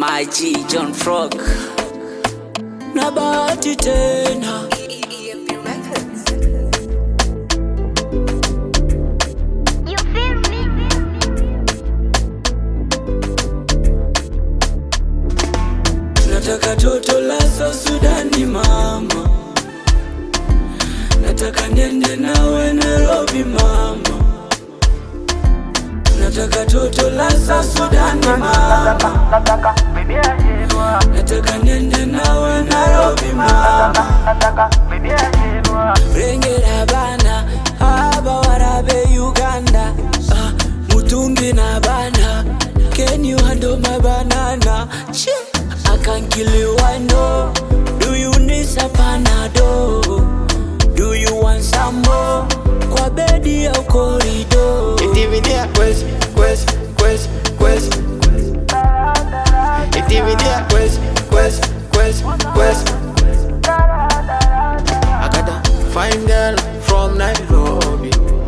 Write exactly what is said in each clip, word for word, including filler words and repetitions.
My G John Frog na bahati tena. Nataka toto la South Sudani mama, nataka niende nawe Nairobi mama, nataka toto la South Sudani mama, nataka baby ajenwa, nataka niende nawe Nairobi mama, nataka baby ajenwa. Rengera bana aba warabe Uganda, ah, mutungi na bana, can you handle my banana? Chee. I can't kill you, I know. Do you need some Panado? Do you want some more? Kwa bedi au corridor? Intimidate, quest, quest, quest, quest. Intimidate, quest, quest, quest, quest. I got a fine girl from Nairobi.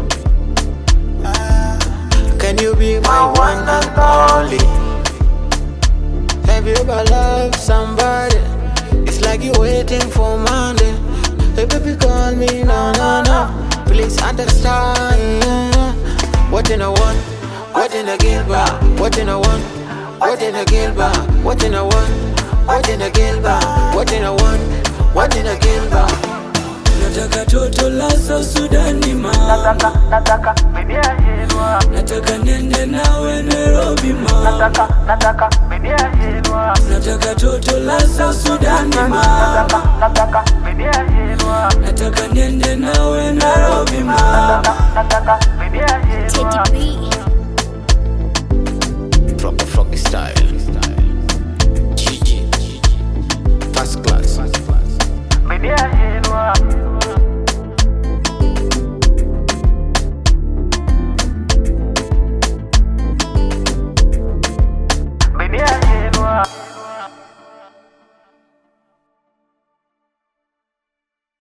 Can you be my one and only? Have you ever loved somebody? It's like you're waiting for Monday. Hey baby, call me, no, no, no. Please understand. What in a one? What in a Gilbert? What in a one? What in a Gilbert? What in a one? What in a Gilbert? What in a one? What in a Gilbert? Nataka toto la South Sudani mama, nataka, nataka baby ajenwa, nataka niende nawe Nairobi mama, nataka, nataka baby ajenwa, nataka toto la South Sudani mama, nataka, nataka baby ajenwa, nataka niende nawe Nairobi mama, nataka, nataka baby ajenwa.